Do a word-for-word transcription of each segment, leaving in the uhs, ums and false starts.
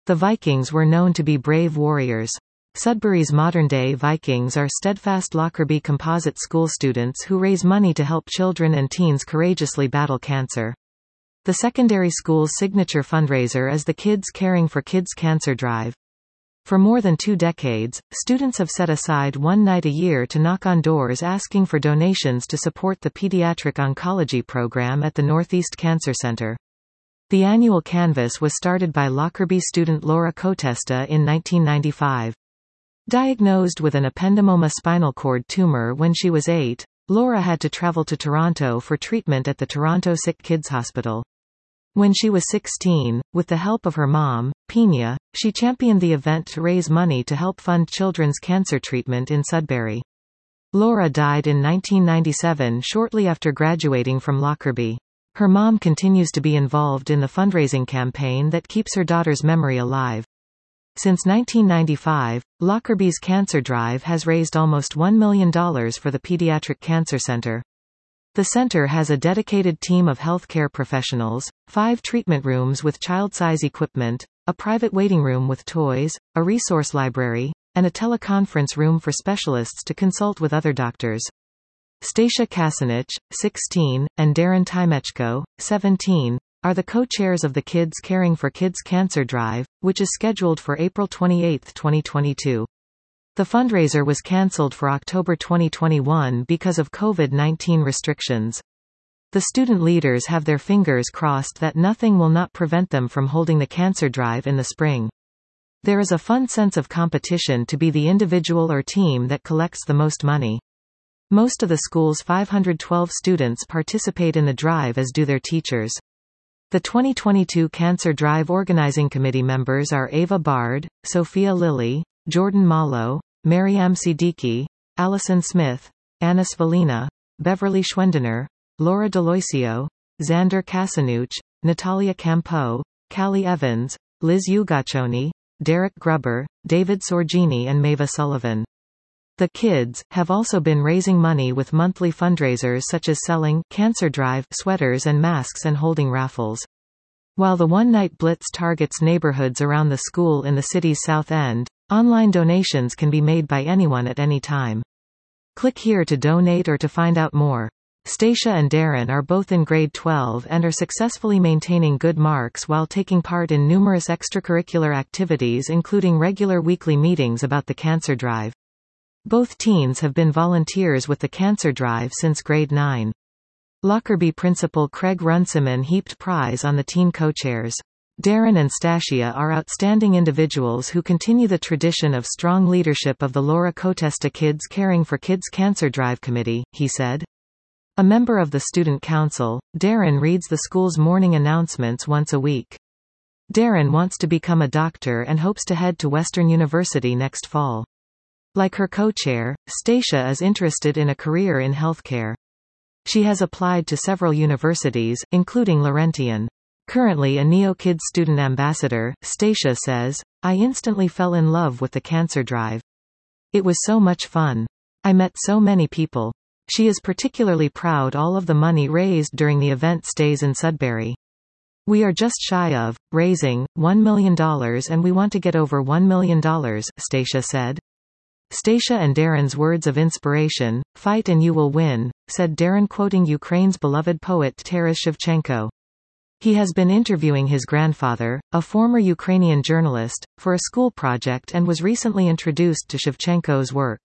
The Vikings were known to be brave warriors. Sudbury's modern-day Vikings are steadfast Lockerbie Composite School students who raise money to help children and teens courageously battle cancer. The secondary school's signature fundraiser is the Kids Caring for Kids Cancer Drive. For more than two decades, students have set aside one night a year to knock on doors asking for donations to support the pediatric oncology program at the Northeast Cancer Center. The annual canvass was started by Lockerbie student Laura Cotesta in nineteen ninety-five. Diagnosed with an ependymoma spinal cord tumor when she was eight, Laura had to travel to Toronto for treatment at the Toronto Sick Kids Hospital. When she was sixteen, with the help of her mom, Pina, she championed the event to raise money to help fund children's cancer treatment in Sudbury. Laura died in nineteen ninety-seven shortly after graduating from Lockerbie. Her mom continues to be involved in the fundraising campaign that keeps her daughter's memory alive. Since nineteen ninety-five, Lockerbie's Cancer Drive has raised almost one million dollars for the Pediatric Cancer Center. The center has a dedicated team of healthcare professionals, five treatment rooms with child-size equipment, a private waiting room with toys, a resource library, and a teleconference room for specialists to consult with other doctors. Stacia Kasanich, sixteen, and Darren Timechko, seventeen, are the co-chairs of the Kids Caring for Kids Cancer Drive, which is scheduled for April twenty-eighth, twenty twenty-two. The fundraiser was cancelled for October twenty twenty-one because of COVID nineteen restrictions. The student leaders have their fingers crossed that nothing will not prevent them from holding the cancer drive in the spring. There is a fun sense of competition to be the individual or team that collects the most money. Most of the school's five hundred twelve students participate in the drive, as do their teachers. The twenty twenty-two Cancer Drive Organizing Committee members are Ava Bard, Sophia Lilly, Jordan Malo, Mariam Siddiqui, Allison Smith, Anna Svalina, Beverly Schwendener, Laura Deloisio, Xander Kasanuch, Natalia Campo, Callie Evans, Liz Ugachoni, Derek Grubber, David Sorgini and Mava Sullivan. The kids have also been raising money with monthly fundraisers such as selling Cancer Drive sweaters and masks and holding raffles. While the one-night blitz targets neighborhoods around the school in the city's South End, online donations can be made by anyone at any time. Click here to donate or to find out more. Stacia and Darren are both in grade twelve and are successfully maintaining good marks while taking part in numerous extracurricular activities, including regular weekly meetings about the Cancer Drive. Both teens have been volunteers with the Cancer Drive since grade nine. Lockerbie principal Craig Runciman heaped praise on the teen co-chairs. Darren and Stacia are outstanding individuals who continue the tradition of strong leadership of the Laura Cotesta Kids Caring for Kids Cancer Drive Committee, he said. A member of the student council, Darren reads the school's morning announcements once a week. Darren wants to become a doctor and hopes to head to Western University next fall. Like her co-chair, Stacia is interested in a career in healthcare. She has applied to several universities, including Laurentian. Currently a NeoKids student ambassador, Stacia says, "I instantly fell in love with the Cancer Drive. It was so much fun. I met so many people." She is particularly proud all of the money raised during the event stays in Sudbury. "We are just shy of raising one million dollars and we want to get over one million dollars, Stacia said. Stacia and Darren's words of inspiration, "Fight and you will win," said Darren, quoting Ukraine's beloved poet Taras Shevchenko. He has been interviewing his grandfather, a former Ukrainian journalist, for a school project and was recently introduced to Shevchenko's work.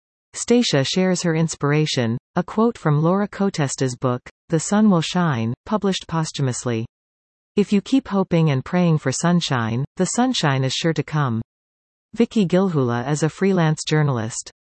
Stacia shares her inspiration, a quote from Laura Cotesta's book, The Sun Will Shine, published posthumously. "If you keep hoping and praying for sunshine, the sunshine is sure to come." Vicky Gilhula is a freelance journalist.